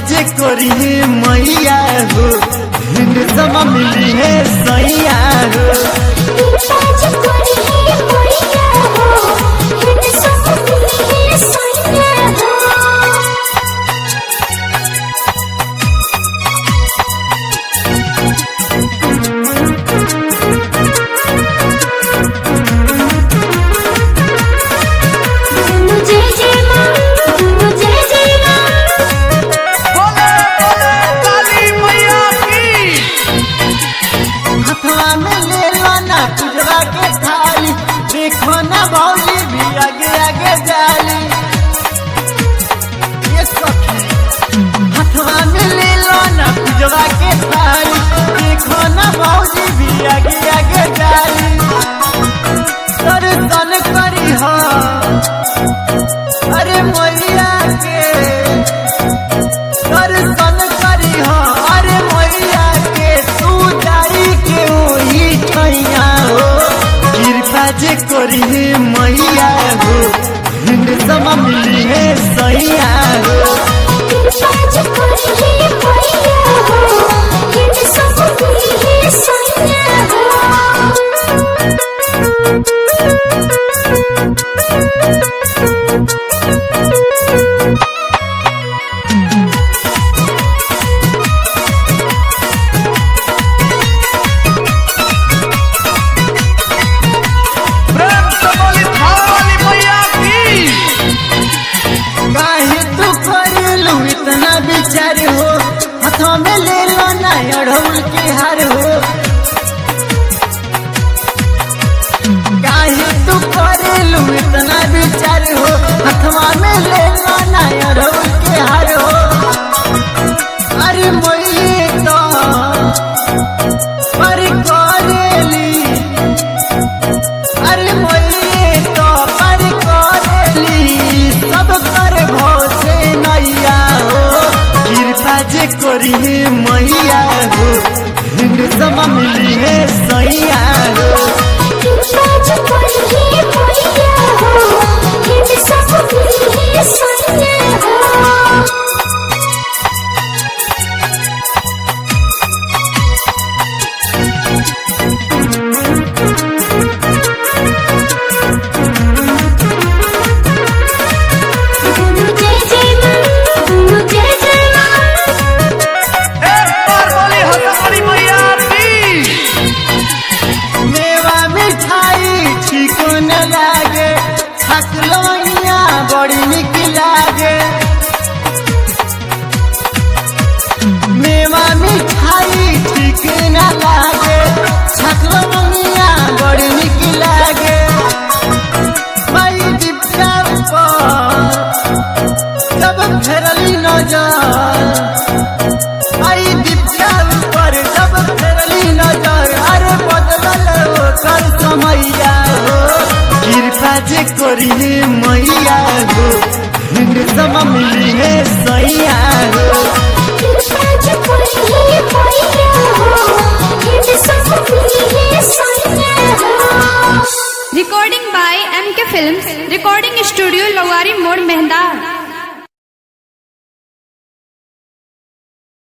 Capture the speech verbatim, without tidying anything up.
जे करी है मैया हो हिंद समा मिली है सैया हो। कृपा जे करी है मैया हो हिंद समा मिली है सैया हो। देखो ना भौजी भी आगे आगे जाली ये सखी हथवा में ले लो ना पूजवा के थाली। देखो ना भौजी भी आगे आगे जाली दर्शन करी हो अरे मैया के दर्शन करी हो अरे मैया के तू जाई के वही ठैया हो। कृपा जे करी है मैया हो हिंद समा मिली है सैया हो। कृपा जे करी है मैया हो हिंद समा मिली है सैया हो। विचार हो हाथों में ले लो ना अड़हुल के हार हो। काहे तू करेलू इतना विचार हो हाथवा में ले लो ना अड़हुल के हार हो। अरे मोये तो पर करेली अरे मोये तो पर करेली सब कर भोसे नैया हो। कृपा जे करी है मैया हो हिंद समा मिली है सैया हो। कृपा जे करी है मैया हो हिंद समा मिली है सैया हो। बड़ी निक लागे मेवा मिठाई ठीक न लागे छकलनिया बड़ी निक लागे। माई दीपका जब फेरली नजर माई दीपका पर जब फेरली नजर अरे बदलल ओकर समैया हो। कृपा जे करी है मैया हो हिंद समा मिली है सैया हो। कृपा जे करी है मैया हो हिंद समा मिली है सैया हो। Recording by M K films recording studio Lawari मोड़ मेहंदार।